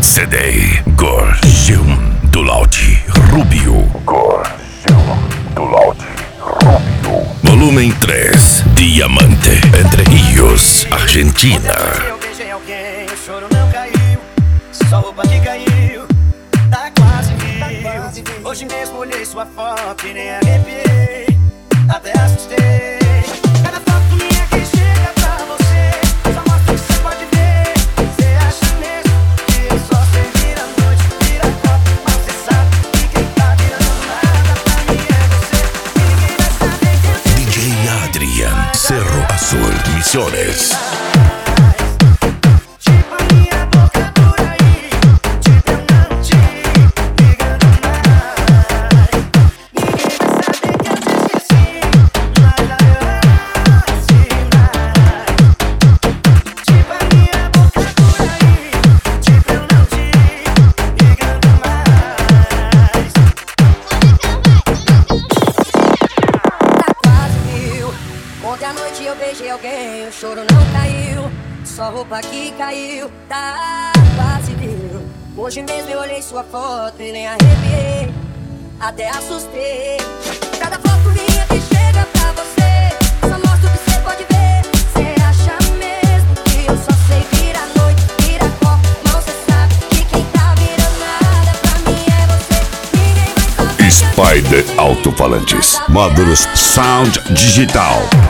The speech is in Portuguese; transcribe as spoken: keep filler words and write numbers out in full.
C D Gorgão do Laude Rubio. Gorgão do Laude Rubio. Volume três, Diamante, Entre Rios, Argentina. Eu beijei alguém, o choro não caiu, só roupa que caiu, tá quase viu. Hoje mesmo olhei sua foto e nem arrepiei, até assustei. Cada foto minha que chega pra você, só mostra o que você pode ver. Você acha mesmo que eu só sei vir à noite, vira copo, mas você sabe que quem tá virando nada pra mim é você. E ninguém vai saber que eu te D J Adrian, Cerro Azul, Misiones. Ontem à noite eu beijei alguém, o choro não caiu, só roupa que caiu, tá quase viu. Hoje mesmo eu olhei sua foto e nem arrepiei, até assustei. Cada foto minha que chega pra você, só mostra o que você pode ver. Você acha mesmo que eu só sei vir à noite, vira copo, mas você sabe que quem tá virando nada pra mim é você. Ninguém vai saber. Spider Alto-Falantes, módulos Sound Digital.